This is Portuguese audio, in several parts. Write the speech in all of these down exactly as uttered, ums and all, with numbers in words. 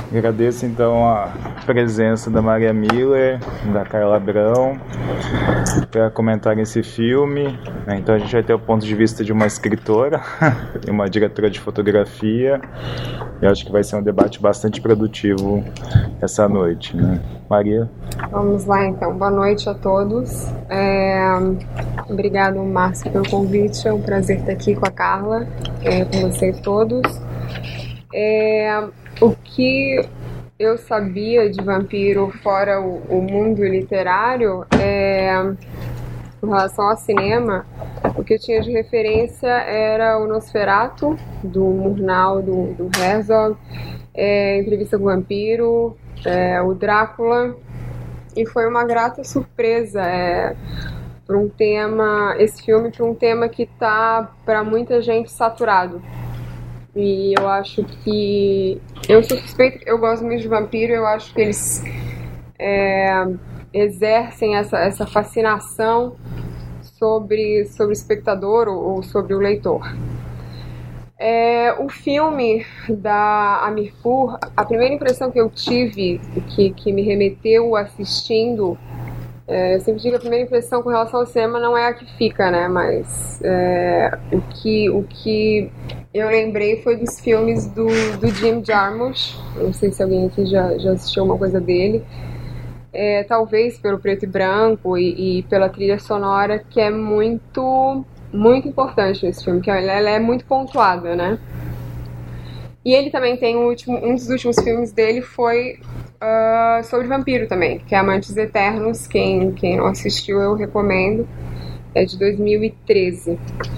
Agradeço então a presença da Maria Miller, da Carla Abrão, para comentar esse filme. Então a gente vai ter o ponto de vista de uma escritora e uma diretora de fotografia. Eu acho que vai ser um debate bastante produtivo essa noite, né? Maria? Vamos lá então, boa noite a todos. É... Obrigado, Márcio, pelo convite. É um prazer estar aqui com a Carla, é, com vocês todos. É... O que eu sabia de vampiro fora o, o mundo literário, é, em relação ao cinema, o que eu tinha de referência era o Nosferatu, do Murnau, do, do Herzog, é, Entrevista com o Vampiro, é, o Drácula, e foi uma grata surpresa é, para um tema, esse filme para um tema que está para muita gente saturado. E eu acho que... Eu sou suspeita, eu gosto muito de vampiro, eu acho que eles é, exercem essa, essa fascinação sobre, sobre o espectador ou, ou sobre o leitor. É, o filme da Amirpur, a primeira impressão que eu tive, que, que me remeteu assistindo, é, eu sempre digo que a primeira impressão com relação ao cinema não é a que fica, né? Mas é, o, que, o que eu lembrei foi dos filmes do, do Jim Jarmusch. Não sei se alguém aqui já, já assistiu uma coisa dele. É, talvez pelo preto e branco e, e pela trilha sonora, que é muito, muito importante nesse filme, que ela, ela é muito pontuada, né? E ele também tem um, último, um dos últimos filmes dele foi uh, sobre vampiro também, que é Amantes Eternos. Quem, quem não assistiu, eu recomendo. É de dois mil e treze.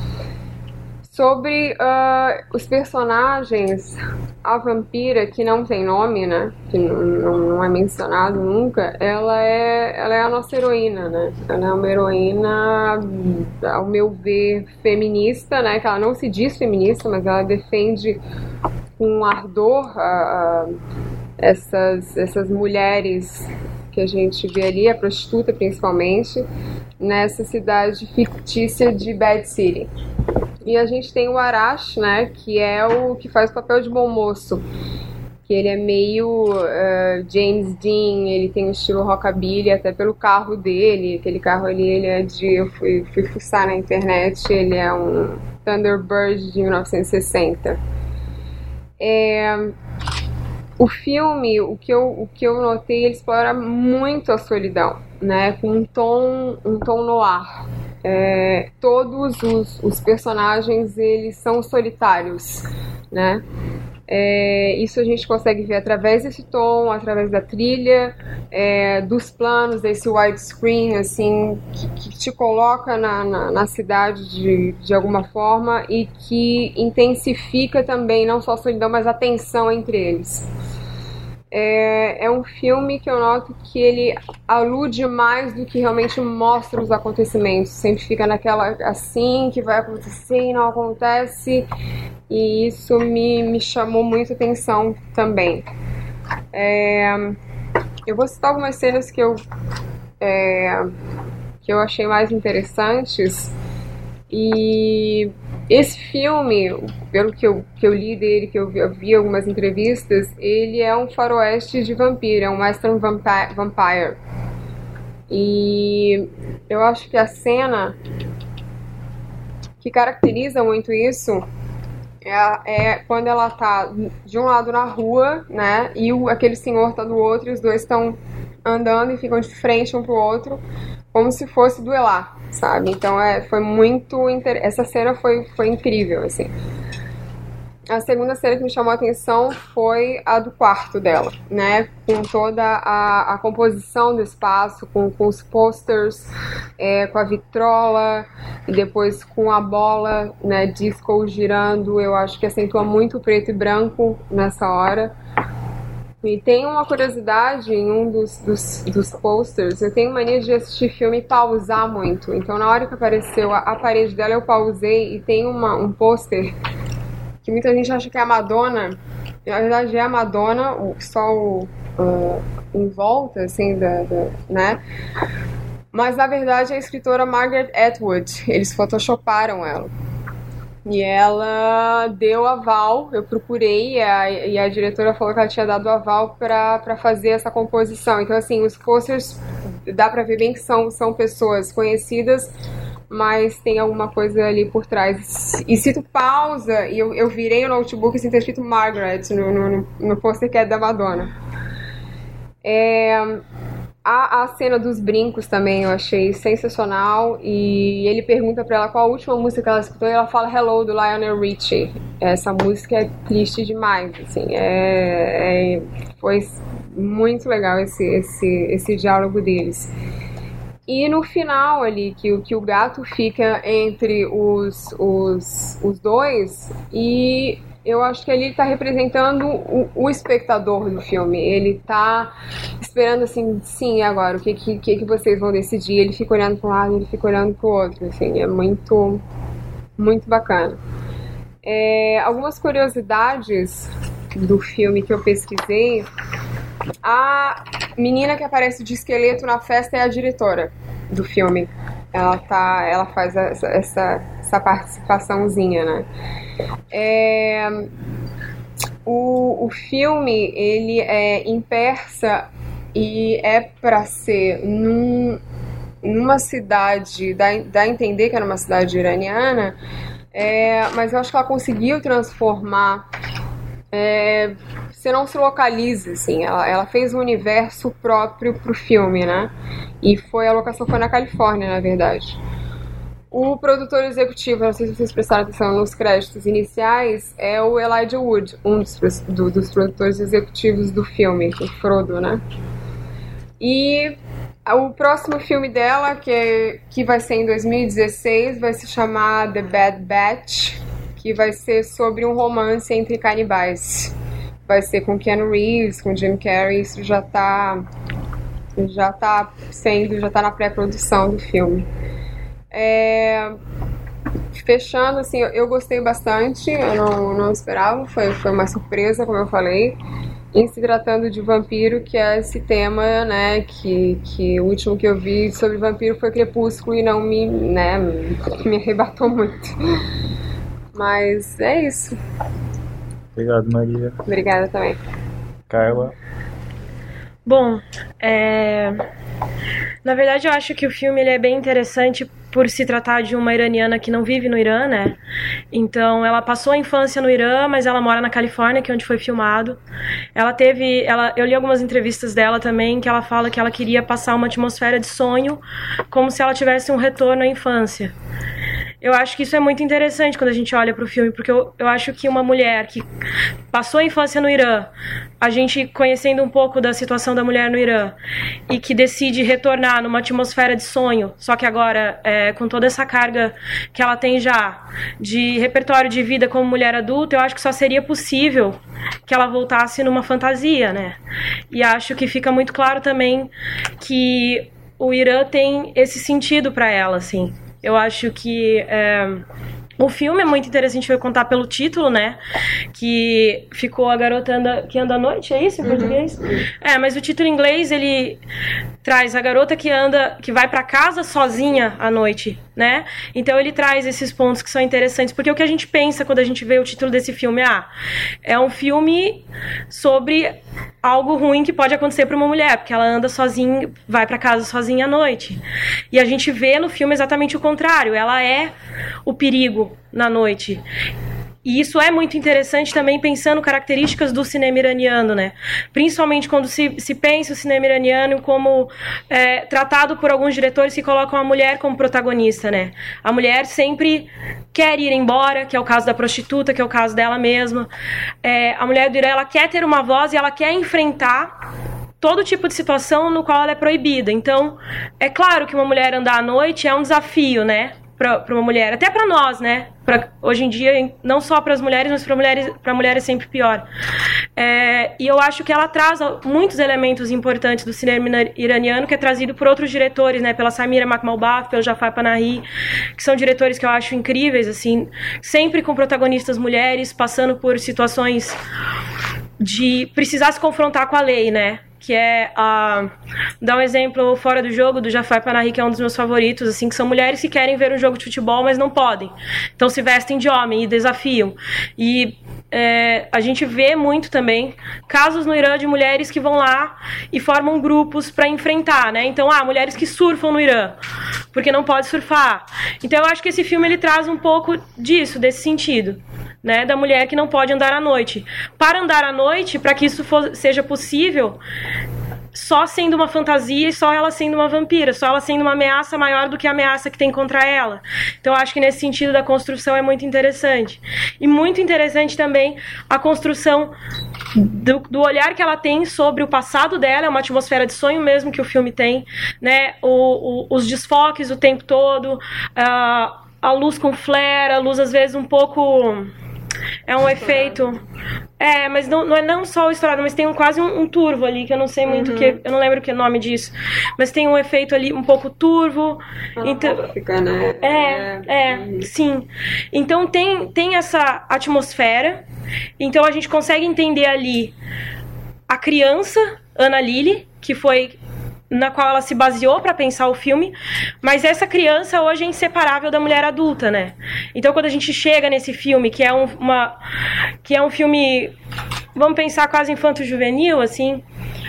Sobre uh, os personagens, a vampira, que não tem nome, né? Que não, não é mencionado nunca, ela é, ela é a nossa heroína, né? Ela é uma heroína, ao meu ver, feminista, né? Que ela não se diz feminista, mas ela defende com ardor uh, uh, essas, essas mulheres que a gente vê ali, a prostituta principalmente, nessa cidade fictícia de Bad City. E a gente tem o Arash, né, que é o que faz o papel de bom moço, que ele é meio uh, James Dean, ele tem um estilo rockabilly, até pelo carro dele. Aquele carro ali, ele é de... Eu fui, fui fuçar na internet, ele é um Thunderbird de mil novecentos e sessenta. É... O filme, o que, eu, o que eu notei, ele explora muito a solidão, né? Com um tom, um tom noir. É, todos os, os personagens, eles são solitários, né? É, isso a gente consegue ver através desse tom, através da trilha, é, dos planos, desse widescreen, assim, que, que te coloca na, na, na cidade de, de alguma forma e que intensifica também, não só a solidão, mas a tensão entre eles. É, é um filme que eu noto que ele alude mais do que realmente mostra os acontecimentos. Sempre fica naquela assim, que vai acontecer e não acontece. E isso me, me chamou muita atenção também. É, eu vou citar algumas cenas que eu, é, que eu achei mais interessantes. E esse filme, pelo que eu, que eu li dele, que eu vi, eu vi algumas entrevistas, ele é um faroeste de vampiro, é um western vampire. E eu acho que a cena que caracteriza muito isso é, é quando ela tá de um lado na rua, né, e o, aquele senhor tá do outro, e os dois estão andando e ficam de frente um pro outro, como se fosse duelar, sabe? Então é, foi muito... Inter... Essa cena foi, foi incrível, assim. A segunda cena que me chamou a atenção foi a do quarto dela, né? Com toda a, a composição do espaço, com, com os posters, é, com a vitrola, e depois com a bola, né, disco girando. Eu acho que acentua muito o preto e branco nessa hora. E tem uma curiosidade em um dos, dos, dos posters. Eu tenho mania de assistir filme e pausar muito. Então, na hora que apareceu a, a parede dela, eu pausei e tem uma, um pôster que muita gente acha que é a Madonna. Na verdade, é a Madonna, só o, uh, em volta, assim, da, da, né? Mas, na verdade, é a escritora Margaret Atwood. Eles photoshoparam ela. E ela deu aval, eu procurei, e a, e a diretora falou que ela tinha dado aval para fazer essa composição. Então, assim, os posters, dá para ver bem que são, são pessoas conhecidas, mas tem alguma coisa ali por trás. E se tu pausa, e eu, eu virei o notebook sem ter escrito Margaret no, no, no pôster que é da Madonna. É... A, a cena dos brincos também eu achei sensacional, e ele pergunta pra ela qual a última música que ela escutou, e ela fala Hello, do Lionel Richie. Essa música é triste demais, assim, é, é, foi muito legal esse, esse, esse diálogo deles. E no final ali, que, que o gato fica entre os, os, os dois, e eu acho que ali ele está representando o, o espectador do filme. Ele está esperando assim, sim, agora, o que, que, que vocês vão decidir? Ele fica olhando para um lado, ele fica olhando para o outro. Assim, é muito, muito bacana. É, algumas curiosidades do filme que eu pesquisei. A menina que aparece de esqueleto na festa é a diretora do filme. Ela, tá, ela faz essa, essa, essa participaçãozinha, né? É, o, o filme, ele é em persa e é para ser num, numa cidade, dá, dá a entender que era uma cidade iraniana, é, mas eu acho que ela conseguiu transformar, é, você não se localiza, assim, ela, ela fez um universo próprio pro filme, né? E foi, a locação foi na Califórnia, na verdade. O produtor executivo, não sei se vocês prestaram atenção nos créditos iniciais, é o Elijah Wood, um dos, do, dos produtores executivos do filme, o Frodo, né? E o próximo filme dela, que, é, que vai ser em dois mil e dezesseis, vai se chamar The Bad Batch, que vai ser sobre um romance entre canibais. Vai ser com Keanu Reeves, com Jim Carrey, isso já tá, já tá sendo, já tá na pré-produção do filme. É, fechando, assim, eu, eu gostei bastante, eu não, não esperava, foi, foi uma surpresa, como eu falei, em se tratando de vampiro, que é esse tema, né, que, que o último que eu vi sobre vampiro foi Crepúsculo e não me, né, me arrebatou muito. Mas é isso. Obrigado, Maria. Obrigada também. Carla. Bom, é... na verdade eu acho que o filme ele é bem interessante por se tratar de uma iraniana que não vive no Irã, né? Então ela passou a infância no Irã, mas ela mora na Califórnia, que é onde foi filmado. Ela teve, ela, eu li algumas entrevistas dela também, que ela fala que ela queria passar uma atmosfera de sonho, como se ela tivesse um retorno à infância. Eu acho que isso é muito interessante quando a gente olha para o filme, porque eu, eu acho que uma mulher que passou a infância no Irã, a gente conhecendo um pouco da situação da mulher no Irã, e que decide retornar numa atmosfera de sonho, só que agora é, com toda essa carga que ela tem já de repertório de vida como mulher adulta, eu acho que só seria possível que ela voltasse numa fantasia, né? E acho que fica muito claro também que o Irã tem esse sentido para ela, assim. Eu acho que é, o filme é muito interessante, foi contar pelo título, né? Que ficou A Garota anda, que Anda à Noite, é isso em português? Uhum. É, mas o título em inglês, ele traz a garota que anda, que vai pra casa sozinha à noite, né? Então ele traz esses pontos que são interessantes, porque o que a gente pensa quando a gente vê o título desse filme, ah, é um filme sobre algo ruim que pode acontecer para uma mulher, porque ela anda sozinha, vai para casa sozinha à noite. E a gente vê no filme exatamente o contrário, ela é o perigo na noite. E isso é muito interessante também pensando características do cinema iraniano, né? Principalmente quando se, se pensa o cinema iraniano como é, tratado por alguns diretores que colocam a mulher como protagonista, né? A mulher sempre quer ir embora, que é o caso da prostituta, que é o caso dela mesma. É, a mulher do Irã, ela quer ter uma voz e ela quer enfrentar todo tipo de situação no qual ela é proibida. Então, é claro que uma mulher andar à noite é um desafio, né? Para uma mulher, até para nós, né? Pra, hoje em dia, não só para as mulheres, mas para mulheres, para mulheres é sempre pior. É, e eu acho que ela traz muitos elementos importantes do cinema iraniano, que é trazido por outros diretores, né? Pela Samira Makhmalbaf, pelo Jafar Panahi, que são diretores que eu acho incríveis, assim, sempre com protagonistas mulheres, passando por situações de precisar se confrontar com a lei, né? que é a... Dar um exemplo fora do jogo do Jafar Panahi, que é um dos meus favoritos, assim, que são mulheres que querem ver um jogo de futebol, mas não podem. Então se vestem de homem e desafiam. E é, a gente vê muito também casos no Irã de mulheres que vão lá e formam grupos para enfrentar, né? Então, ah, mulheres que surfam no Irã, porque não pode surfar. Então eu acho que esse filme ele traz um pouco disso, desse sentido, né? Da mulher que não pode andar à noite. Para andar à noite, para que isso for, seja possível, só sendo uma fantasia e só ela sendo uma vampira, só ela sendo uma ameaça maior do que a ameaça que tem contra ela. Então eu acho que nesse sentido da construção é muito interessante. E muito interessante também a construção do, do olhar que ela tem sobre o passado dela, é uma atmosfera de sonho mesmo que o filme tem, né? O, o, os desfoques o tempo todo, a, a luz com flare, a luz às vezes um pouco... É um efeito... É, mas não, não é não só o estourado, mas tem um, quase um, um turvo ali, que eu não sei muito o uhum. que... Eu não lembro o que é o nome disso. Mas tem um efeito ali um pouco turvo. Então, fica, né? É, é, uhum. sim. Então tem, tem essa atmosfera. Então a gente consegue entender ali a criança, Ana Lily, que foi... na qual ela se baseou para pensar o filme, mas essa criança hoje é inseparável da mulher adulta, né? Então quando a gente chega nesse filme, que é um, uma, que é um filme, vamos pensar quase infanto-juvenil, assim,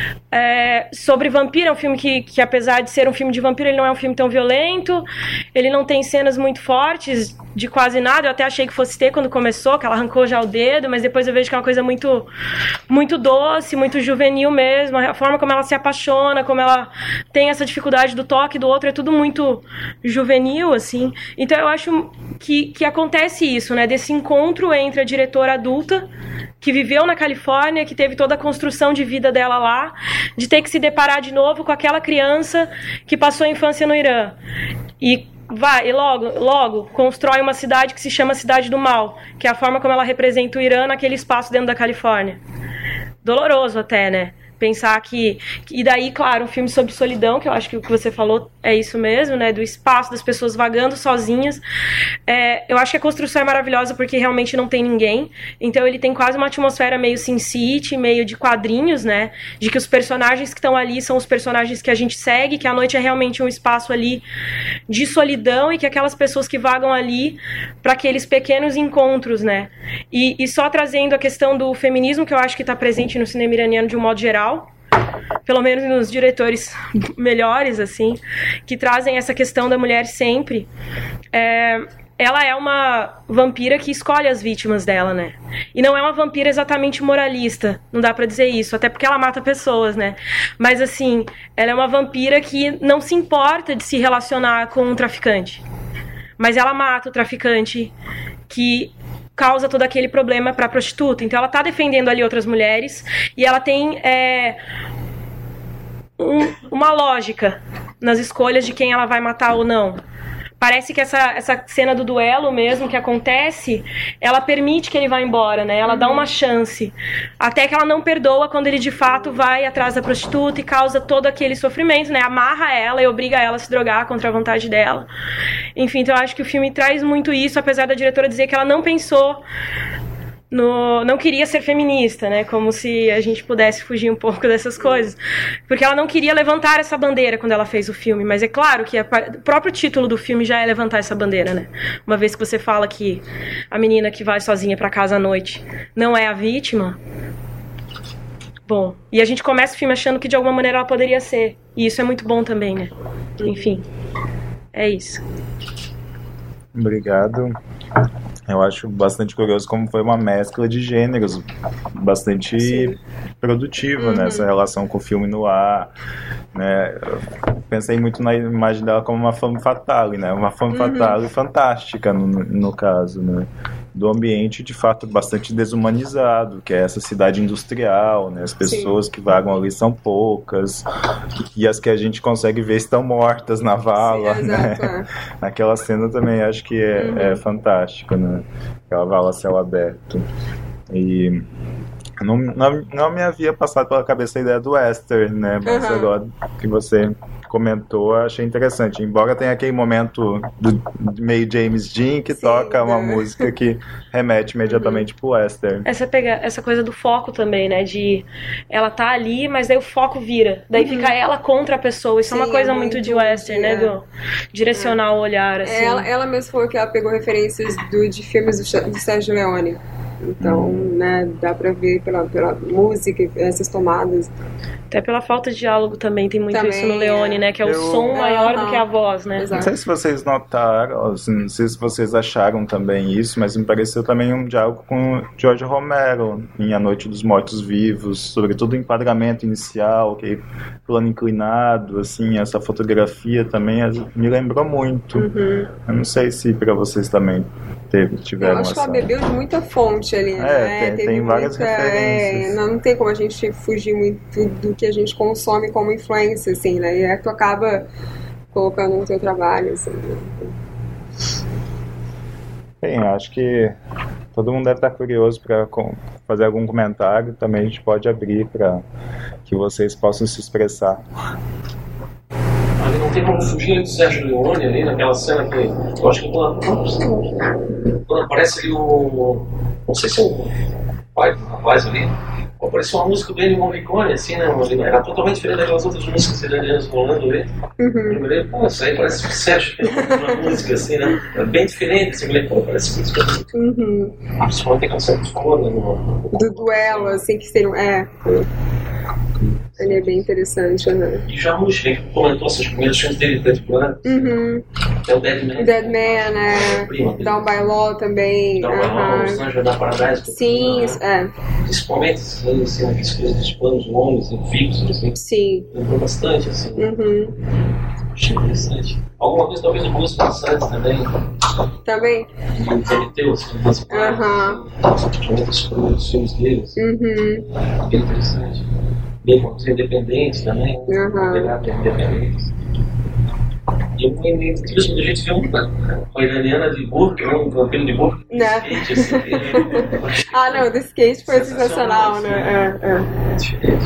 é, sobre vampiro, é um filme que, que apesar de ser um filme de vampiro, ele não é um filme tão violento, ele não tem cenas muito fortes de quase nada, eu até achei que fosse ter quando começou, que ela arrancou já o dedo, mas depois eu vejo que é uma coisa muito, muito doce, muito juvenil mesmo, a forma como ela se apaixona, como ela tem essa dificuldade do toque do outro, é tudo muito juvenil, assim. Então eu acho que, que acontece isso, né, desse encontro entre a diretora adulta, que viveu na Califórnia, que teve toda a construção de vida dela lá, de ter que se deparar de novo com aquela criança que passou a infância no Irã. E vai, e logo, logo constrói uma cidade que se chama Cidade do Mal, que é a forma como ela representa o Irã naquele espaço dentro da Califórnia. Doloroso até, né? Pensar que... E daí, claro, um filme sobre solidão, que eu acho que o que você falou é isso mesmo, né? Do espaço, das pessoas vagando sozinhas. É, eu acho que a construção é maravilhosa porque realmente não tem ninguém. Então ele tem quase uma atmosfera meio Sin City, meio de quadrinhos, né? De que os personagens que estão ali são os personagens que a gente segue, que a noite é realmente um espaço ali de solidão e que aquelas pessoas que vagam ali para aqueles pequenos encontros, né? E, e só trazendo a questão do feminismo, que eu acho que está presente no cinema iraniano de um modo geral, pelo menos nos diretores melhores, assim, que trazem essa questão da mulher sempre. É, ela é uma vampira que escolhe as vítimas dela, né? E não é uma vampira exatamente moralista, não dá pra dizer isso, até porque ela mata pessoas, né? Mas, assim, ela é uma vampira que não se importa de se relacionar com um traficante. Mas ela mata o traficante que causa todo aquele problema para a prostituta. Então ela tá defendendo ali outras mulheres e ela tem é, um, uma lógica nas escolhas de quem ela vai matar ou não. Parece que essa, essa cena do duelo mesmo que acontece, ela permite que ele vá embora, né? Ela uhum. dá uma chance. Até que ela não perdoa quando ele de fato vai atrás da prostituta e causa todo aquele sofrimento, né? Amarra ela e obriga ela a se drogar contra a vontade dela. Enfim, então eu acho que o filme traz muito isso, apesar da diretora dizer que ela não pensou... No, não queria ser feminista, né? Como se a gente pudesse fugir um pouco dessas coisas. Porque ela não queria levantar essa bandeira quando ela fez o filme. Mas é claro que a, o próprio título do filme já é levantar essa bandeira, né? Uma vez que você fala que a menina que vai sozinha pra casa à noite não é a vítima. Bom, e a gente começa o filme achando que de alguma maneira ela poderia ser. E isso é muito bom também, né? Enfim, é isso. Obrigado. Eu acho bastante curioso como foi uma mescla de gêneros bastante Sim. produtiva, uhum. nessa relação com o filme no ar, né? Eu pensei muito na imagem dela como uma femme fatale, né? Uma femme uhum. fatale fantástica, no, no caso, né? Do ambiente, de fato, bastante desumanizado, que é essa cidade industrial, né? As pessoas Sim. que vagam ali são poucas, e as que a gente consegue ver estão mortas na vala, Sim, né? Exato. Naquela cena também acho que é, uhum. é fantástico, né? Aquela vala a céu aberto. E não, não, não me havia passado pela cabeça a ideia do western, né? Mas uhum. agora que você comentou, achei interessante. Embora tenha aquele momento do, meio James Dean que Sim, toca uma né? música que remete imediatamente uhum. pro western. Essa, pega, essa coisa do foco também, né? De ela tá ali, mas daí o foco vira. Daí uhum. fica ela contra a pessoa. Isso Sim, é uma coisa é muito, muito de western, é. né? Do direcionar é. o olhar, assim. Ela, ela mesma falou que ela pegou referências do, de filmes do, do Sérgio Leone. Então, hum. né, dá pra ver pela, pela música, essas tomadas. Até pela falta de diálogo também, tem muito também, isso no Leone, é. né? Que é o Eu... som maior uhum. do que a voz, né? Exato. Não sei se vocês notaram, assim, não sei se vocês acharam também isso, mas me pareceu também um diálogo com George Romero, em A Noite dos Mortos-Vivos, sobretudo o enquadramento inicial, que plano inclinado, assim, essa fotografia também me lembrou muito. Uhum. Eu não sei se pra vocês também teve, tiveram Eu acho essa... que ela bebeu de muita fonte ali, é, né? Tem, tem várias muita, referências. É, não, não tem como a gente fugir muito do que a gente consome como influência, assim, né? E é que tu acaba colocando no teu trabalho, assim. Bem, acho que todo mundo deve estar curioso para fazer algum comentário. Também a gente pode abrir para que vocês possam se expressar. Ali não tem como fugir do Sérgio Leone ali naquela cena que eu acho que quando, quando aparece ali o... não sei se é o pai do rapaz ali, apareceu uma música do Ennio Morricone, assim, né? Era totalmente diferente daquelas outras músicas iranianas rolando ali. Uhum. Eu falei, pô, isso aí parece o Sérgio, uma música assim, né? É bem diferente, assim, eu falei, pô, parece música. Uhum. Principalmente aquela cena de fora, no... do duelo, assim, que seria. É. Ele é bem interessante, né? E já o que comentou esses primeiros filmes dele, Dead Blood. Uhum. É o Dead Man. Dead Man, né? Down by Law também. Down by Law, Os Anjos da Paradise. Sim, é. Principalmente assim, aquelas coisas dos planos longos e fixos, assim. Sim. Lembrou bastante, assim. Uhum. Achei interessante. Alguma coisa talvez do Bruce Passantes também. Também? Do Prometeu, assim, das Aham. Principalmente os filmes deles. Uhum. Bem interessante. Bem com os independentes também. Uhum. Independentes. E eu me interessante, a gente viu uma iraniana de burca, um vampiro de burca. Né? Skate, assim, ah, não, do skate foi sensacional, assim, né? É, é. Diferente.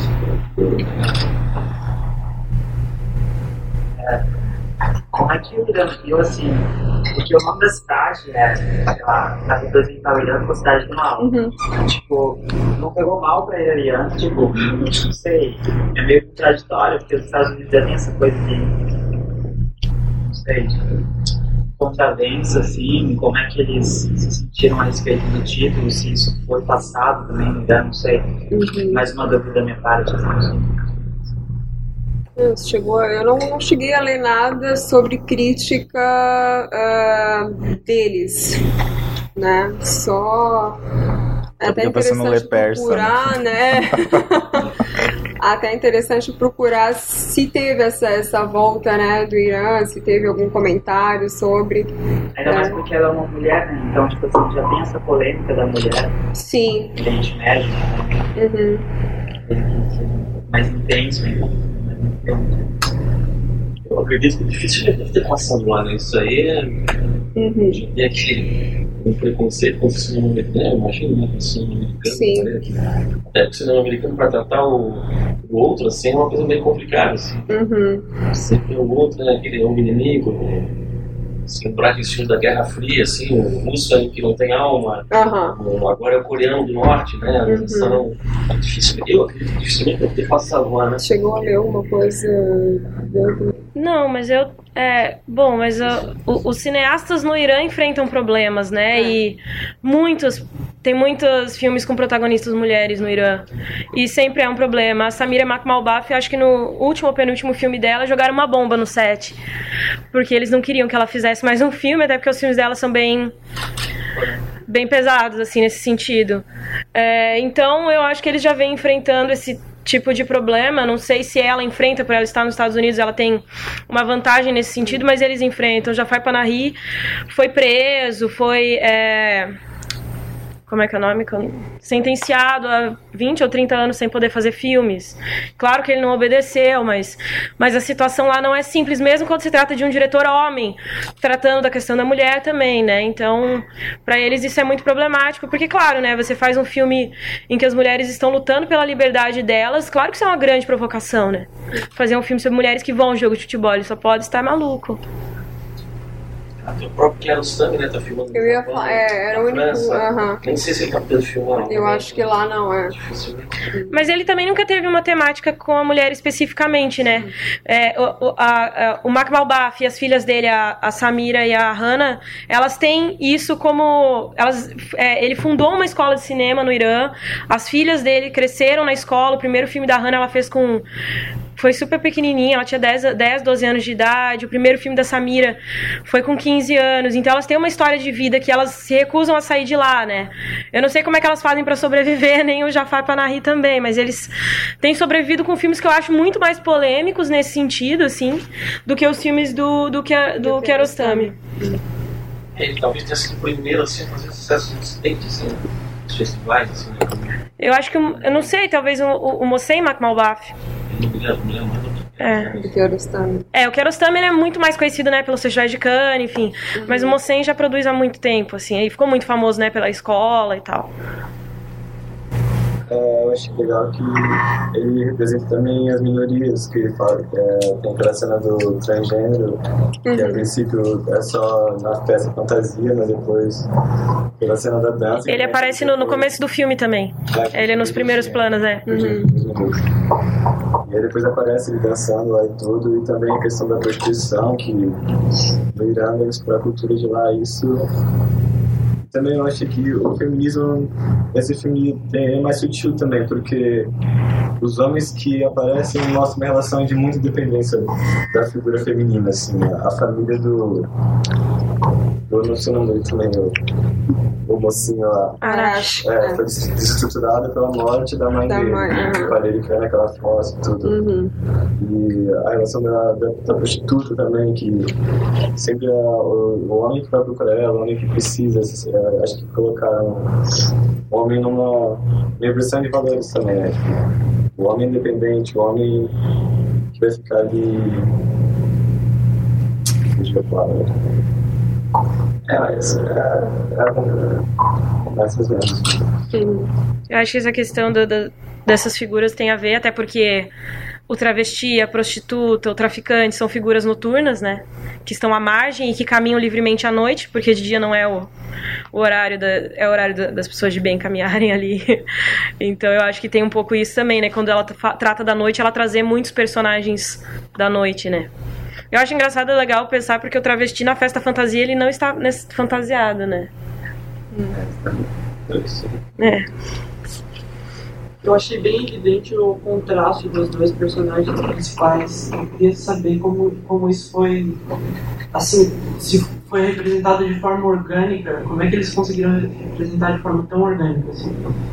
Como é que o Irã viu, assim, porque o nome da cidade, né, ela representa o Irã como cidade do mal. Uhum. Tipo, não pegou mal pra Irã, tipo, não sei, é meio contraditório, porque os Estados Unidos já tem essa coisa de, não sei, de contraventos, assim, como é que eles se sentiram a respeito do título, se isso foi passado também no Irã, não sei. Uhum. Mais uma dúvida da minha parte, assim. Chegou, eu não, não cheguei a ler nada sobre crítica uh, deles, né? Só é até interessante procurar, né? Até interessante procurar se teve essa, essa volta, né, do Irã, se teve algum comentário sobre. Ainda né? mais porque ela é uma mulher, né? Então, tipo assim, já tem essa polêmica da mulher. Sim. Oriente Médio, né? Uhum. Mais intenso, então. Eu acredito que é difícil deve ter passado lá, né? Isso aí é. Uhum. Já tem aquele um preconceito com o cinema americano, imagina, né? Com o cinema americano. Sim. Né? Até o cinema americano, para tratar o, o outro, assim, é uma coisa meio complicada, assim. Uhum. Sempre o outro, né? Aquele é um inimigo. Se lembrar que esse filme da Guerra Fria, assim, o russo é que não tem alma, uhum. Agora é o coreano do norte, né? A relação uhum. é difícil. Eu acredito que dificilmente deve ter passado lá, né? Chegou a ler uma coisa. Não, mas eu. É, bom, mas uh, o, os cineastas no Irã enfrentam problemas, né? É. E muitos. Tem muitos filmes com protagonistas mulheres no Irã. E sempre é um problema. A Samira Makhmalbaf, acho que no último ou penúltimo filme dela, jogaram uma bomba no set. Porque eles não queriam que ela fizesse mais um filme, até porque os filmes dela são bem... bem pesados, assim, nesse sentido. É, então, eu acho que eles já vêm enfrentando esse tipo de problema. Não sei se ela enfrenta, por ela estar nos Estados Unidos, ela tem uma vantagem nesse sentido, mas eles enfrentam. Jafar Panahi foi preso, foi... É... como é que é o nome? Sentenciado a vinte ou trinta anos sem poder fazer filmes. Claro que ele não obedeceu, mas, mas a situação lá não é simples, mesmo quando se trata de um diretor homem, tratando da questão da mulher também, né? Então, para eles isso é muito problemático, porque, claro, né, você faz um filme em que as mulheres estão lutando pela liberdade delas, claro que isso é uma grande provocação, né? Fazer um filme sobre mulheres que vão ao jogo de futebol, ele só pode estar maluco. O próprio Kiarostami, né, tá filmando. Eu ia falar, é, era o único. Uhum. Nem sei se ele tá podendo filmar. Eu né? acho que lá não, é. Mas ele também nunca teve uma temática com a mulher especificamente, né? É, o, a, a, o Mac Malbaf e as filhas dele, a, a Samira e a Hannah, elas têm isso como. Elas, é, ele fundou uma escola de cinema no Irã, as filhas dele cresceram na escola, o primeiro filme da Hannah ela fez com. Foi super pequenininha, ela tinha dez, doze anos de idade. O primeiro filme da Samira foi com quinze anos. Então elas têm uma história de vida que elas se recusam a sair de lá, né? Eu não sei como é que elas fazem pra sobreviver, nem o Jafar Panahi também, mas eles têm sobrevivido com filmes que eu acho muito mais polêmicos nesse sentido, assim, do que os filmes do, do, do, do Kiarostami. Ele talvez tenha sido o primeiro assim, a fazer sucesso no Ocidente, assim, nos festivais, assim, né? Eu acho que, eu não sei, talvez o, o, o Mohsen Mac Malbaf. É. Do Kiarostami. É, o Kiarostami ele é muito mais conhecido, né, pelos festivais de Cannes, enfim. Uhum. Mas o Mohsen já produz há muito tempo, assim. Ele ficou muito famoso, né, pela escola e tal. É, eu acho legal que ele representa também as minorias, que fala, é, tem aquela cena do transgênero, que uhum. a princípio é só na festa fantasia, mas depois pela cena da dança. Ele aparece no, no começo do filme também. É, ele é nos primeiros é, planos, é. Uhum. E aí depois aparece ele dançando lá e tudo, e também a questão da prostituição, que no Irã, eles, para a cultura de lá, isso... Também eu acho que o feminismo, esse filme é mais sutil também, porque os homens que aparecem mostram uma relação de muita dependência da figura feminina, assim, a família do... Eu não sei o nome dele também, o, o mocinho lá. Arash. É, foi desestruturada pela morte da mãe da dele. Mãe, uhum. O pai dele caiu naquela fossa e tudo. Uhum. E a relação da, da, da prostituta também, que sempre é o, o homem que vai procurar ela, o homem que precisa. É, acho que colocaram o homem numa inversão de valores também, né? O homem independente, o homem que vai ficar ali. Deixa eu falar. É, mas é, é, essas mesmo. Eu acho que essa questão do, do, dessas figuras tem a ver, até porque o travesti, a prostituta, o traficante são figuras noturnas, né? Que estão à margem e que caminham livremente à noite, porque de dia não é o, o horário, da, é o horário da, das pessoas de bem caminharem ali. Então eu acho que tem um pouco isso também, né? Quando ela trata da noite, ela trazer muitos personagens da noite, né? Eu acho engraçado e legal pensar porque o travesti na festa fantasia ele não está fantasiado, né? É. Eu achei bem evidente o contraste dos dois personagens principais. Eu queria saber como, como isso foi, assim, se foi representado de forma orgânica, como é que eles conseguiram representar de forma tão orgânica, assim?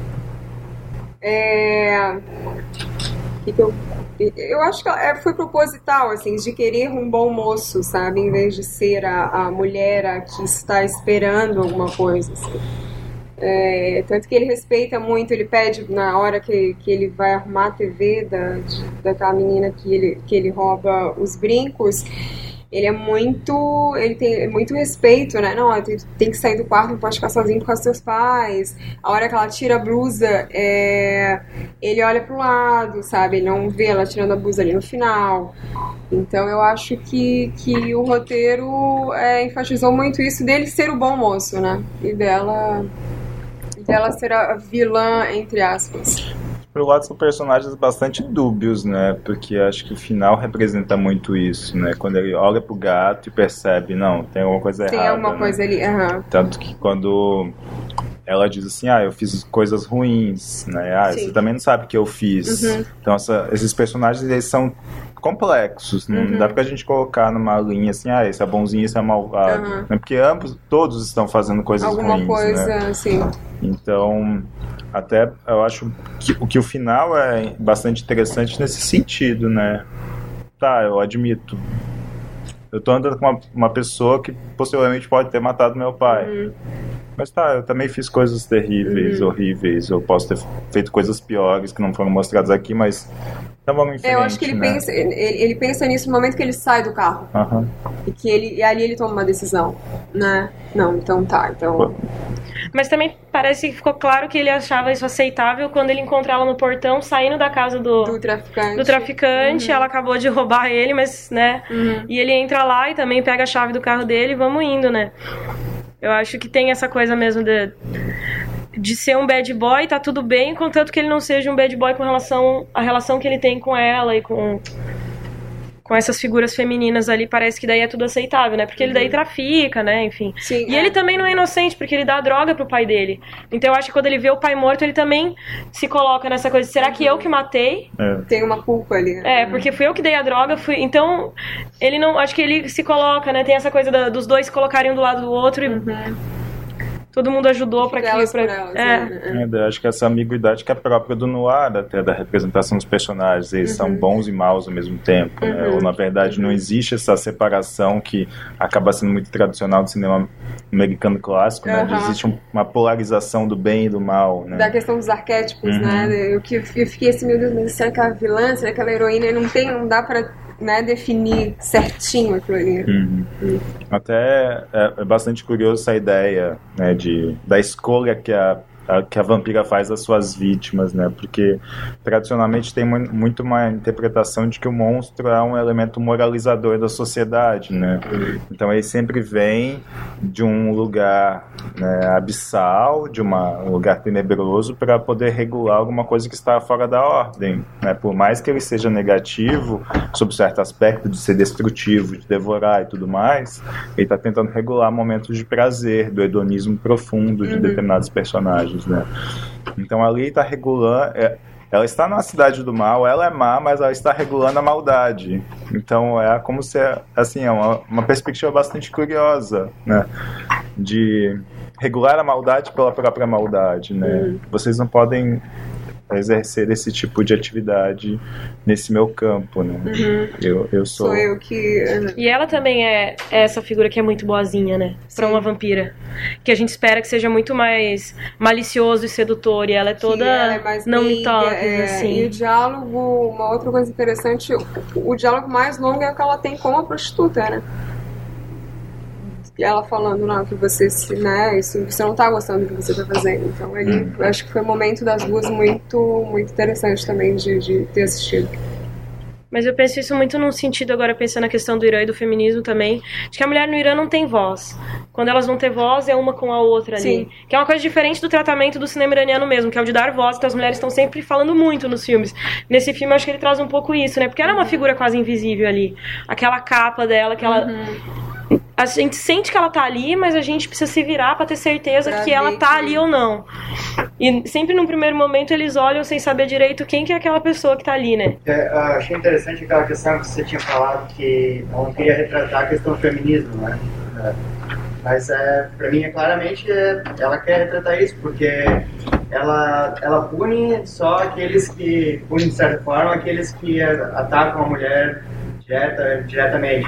É... que que eu... Eu acho que foi proposital, assim, de querer um bom moço, sabe? Em vez de ser a, a mulher a que está esperando alguma coisa, assim. É, tanto que ele respeita muito, ele pede na hora que, que ele vai arrumar a T V da, de, daquela menina que ele, que ele rouba os brincos. Ele é muito, ele tem muito respeito, né? Não, tem, tem que sair do quarto, não pode ficar sozinho com os seus pais. A hora que ela tira a blusa, é, ele olha pro lado, sabe? Ele não vê ela tirando a blusa ali no final. Então eu acho que, que o roteiro é, enfatizou muito isso dele ser o bom moço, né? E dela, dela ser a vilã, entre aspas. Por lado, são personagens bastante dúbios, né? Porque acho que o final representa muito isso, né? Quando ele olha pro gato e percebe, não, tem alguma coisa tem errada. Tem alguma né? coisa ali, aham. Uhum. Tanto que quando ela diz assim, ah, eu fiz coisas ruins, né? Ah, Sim. Você também não sabe o que eu fiz. Uhum. Então, essa, esses personagens, eles são complexos. Uhum. Não dá pra gente colocar numa linha assim, ah, esse é bonzinho, esse é malvado. Uhum. Né? Porque ambos, todos estão fazendo coisas alguma ruins, coisa, né? Sim. Então... Até eu acho que o que o final é bastante interessante nesse sentido, né? Tá, eu admito. Eu tô andando com uma, uma pessoa que possivelmente pode ter matado meu pai. Uhum. Mas tá, eu também fiz coisas terríveis, uhum. horríveis. Eu posso ter feito coisas piores que não foram mostradas aqui, mas então vamos em frente, eu acho que ele, né? pensa, ele, ele pensa nisso no momento que ele sai do carro. Uhum. E que ele, e ali ele toma uma decisão, né? Não, então tá, então... Pô. Mas também parece que ficou claro que ele achava isso aceitável quando ele encontra ela no portão, saindo da casa do, do traficante. Do traficante. Uhum. Ela acabou de roubar ele, mas, né? Uhum. E ele entra lá e também pega a chave do carro dele e vamos indo, né? Eu acho que tem essa coisa mesmo de, de ser um bad boy, tá tudo bem, contanto que ele não seja um bad boy com relação à relação que ele tem com ela e com... com essas figuras femininas ali, parece que daí é tudo aceitável, né? Porque ele daí trafica, né? Enfim. Sim, e é. ele também não é inocente, porque ele dá droga pro pai dele. Então eu acho que quando ele vê o pai morto, ele também se coloca nessa coisa, será que eu que matei? É. Tem uma culpa ali. É, porque fui eu que dei a droga, fui... Então, ele não... Acho que ele se coloca, né? Tem essa coisa da, dos dois se colocarem um do lado do outro e... Uhum. Todo mundo ajudou para aquilo. Pra... Elas, é. né? É, acho que essa ambiguidade que é própria do noir, até da representação dos personagens. Eles uhum. são bons e maus ao mesmo tempo. Uhum. Né? Ou, na verdade, não existe essa separação que acaba sendo muito tradicional do cinema americano clássico. Né? Uhum. Existe um, uma polarização do bem e do mal. Né? Da questão dos arquétipos, uhum. né? Eu, que, eu fiquei assim, meu Deus, mas será que a vilã, será que ela é heroína? Não tem, não dá pra... né, definir certinho aquilo ali. Uhum. Uhum. Até é, é bastante curioso essa ideia, né, de, da escolha que a, a, que a vampira faz das suas vítimas, né, porque tradicionalmente tem mu- muito uma interpretação de que o monstro é um elemento moralizador da sociedade, né, então ele sempre vem de um lugar, né, abissal, de uma, um lugar tenebroso para poder regular alguma coisa que está fora da ordem, né, por mais que ele seja negativo sob certo aspecto de ser destrutivo, de devorar e tudo mais, ele está tentando regular momentos de prazer, do hedonismo profundo de uhum. determinados personagens, né? Então ali está regulando, é, ela está na cidade do mal, ela é má, mas ela está regulando a maldade. Então é como se, assim, é uma, uma perspectiva bastante curiosa, né? De regular a maldade pela própria maldade, né? Uhum. Vocês não podem exercer esse tipo de atividade nesse meu campo, né? Uhum. Eu, eu sou... Sou eu que... Uhum. E ela também é, é essa figura que é muito boazinha, né? Sim. Pra uma vampira. Que a gente espera que seja muito mais malicioso e sedutor, e ela é toda ela é mais não meiga, me toques, é, assim. E o diálogo, uma outra coisa interessante, o, o diálogo mais longo é o que ela tem com a prostituta, né? E ela falando, não, que você, né, isso, você não tá gostando do que você tá fazendo. Então, ele, eu acho que foi um momento das duas muito, muito interessante também de, de ter assistido. Mas eu penso isso muito num sentido, agora pensando na questão do Irã e do feminismo também, de que a mulher no Irã não tem voz. Quando elas vão ter voz, é uma com a outra ali. Sim. Que é uma coisa diferente do tratamento do cinema iraniano mesmo, que é o de dar voz, que as mulheres estão sempre falando muito nos filmes. Nesse filme, eu acho que ele traz um pouco isso, né? Porque ela é uma figura quase invisível ali. Aquela capa dela, aquela... Uhum. A gente sente que ela tá ali, mas a gente precisa se virar pra ter certeza pra que ela tá que... ali ou não. E sempre num primeiro momento eles olham sem saber direito quem que é aquela pessoa que tá ali, né? É, eu achei interessante aquela questão que você tinha falado, que ela não queria retratar a questão do feminismo, né? É, mas é, pra mim, é claramente, é, ela quer retratar isso, porque ela, ela pune só aqueles que, pune de certa forma, aqueles que atacam a mulher direta, diretamente.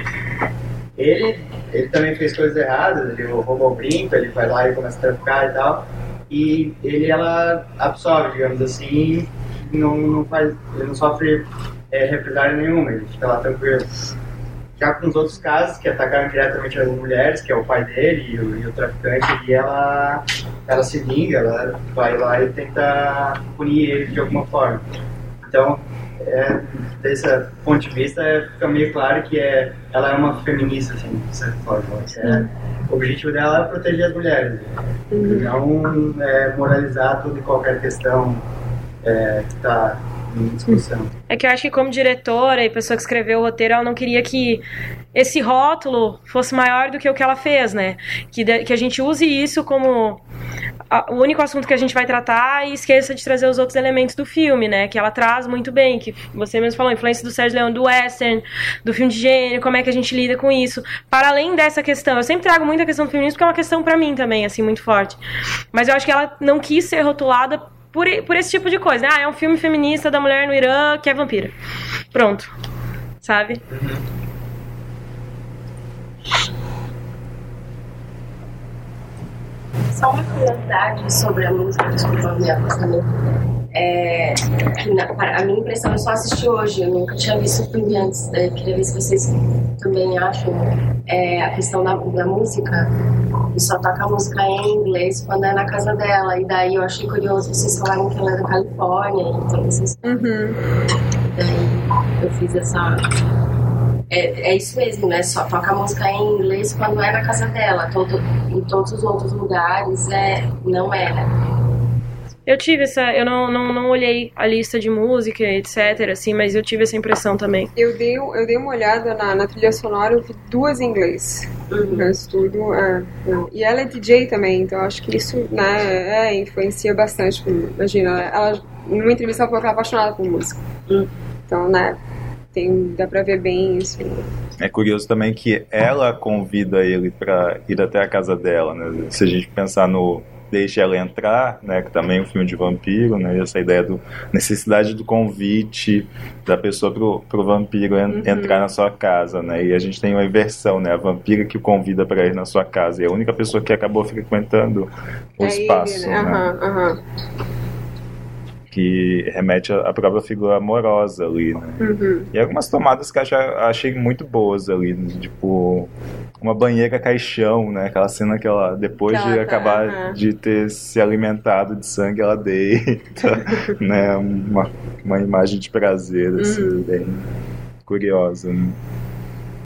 Ele, ele também fez coisas erradas, ele roubou o brinco, ele vai lá e começa a traficar e tal, e ele, ela absorve, digamos assim, não, não faz, ele não sofre é, represália nenhuma, ele fica lá tranquilo. Já com os outros casos que atacaram diretamente as mulheres, que é o pai dele e o, e o traficante, e ela, ela se vinga, ela vai lá e tenta punir ele de alguma forma. Então, é, desse ponto de vista, é, fica meio claro que é, ela é uma feminista, assim, de certa forma. É, o objetivo dela é proteger as mulheres, uhum. não é, moralizar toda e qualquer questão é, que está em discussão. É que eu acho que como diretora e pessoa que escreveu o roteiro, ela não queria que esse rótulo fosse maior do que o que ela fez, né? Que, de, que a gente use isso como a, o único assunto que a gente vai tratar e esqueça de trazer os outros elementos do filme, né? Que ela traz muito bem, que você mesmo falou, a influência do Sérgio Leone, do western, do filme de gênero, como é que a gente lida com isso. Para além dessa questão, eu sempre trago muito a questão do feminismo, porque é uma questão pra mim também, assim, muito forte. Mas eu acho que ela não quis ser rotulada Por, por esse tipo de coisa, né? Ah, é um filme feminista da mulher no Irã que é vampira. Pronto. Sabe? Só uma curiosidade sobre a música, desculpa me afastamento. É, que na, a minha impressão, eu só assisti hoje, eu nunca tinha visto o filme antes. Eu queria ver se vocês também acham é, a questão da, da música. E só toca a música em inglês quando é na casa dela. E daí eu achei curioso vocês falaram que ela é da Califórnia. Então vocês... Uhum. Daí eu fiz essa. É, é isso mesmo, né? Só toca a música em inglês quando é na casa dela. Todo, em todos os outros lugares é, não é, né? Eu tive essa, eu não, não, não olhei a lista de música, etc, assim, mas eu tive essa impressão também. Eu dei, eu dei uma olhada na, na trilha sonora, eu vi duas em inglês. Uhum. Eu estudo, é, é. E ela é D J também, então acho que isso, né, é, influencia bastante. Imagina, ela, numa entrevista ela falou que ela é apaixonada por música. Uhum. Então, né, tem, dá pra ver bem isso. É curioso também que ela convida ele pra ir até a casa dela, né? Se a gente pensar no Deixa Ela Entrar, né, que também é um filme de vampiro, né, essa ideia da necessidade do convite da pessoa pro, pro vampiro en, uhum. entrar na sua casa, né, e a gente tem uma inversão, né, a vampira que o convida para ir na sua casa, e a única pessoa que acabou frequentando o é espaço, ele, né, né? Uhum, uhum. Que remete à própria figura amorosa ali, né? Uhum. E algumas tomadas que eu achei muito boas ali, tipo uma banheira caixão, né? Aquela cena que ela, depois de acabar uhum. de ter se alimentado de sangue, ela deita, né? Uma, uma imagem de prazer, assim, uhum. bem curiosa, né?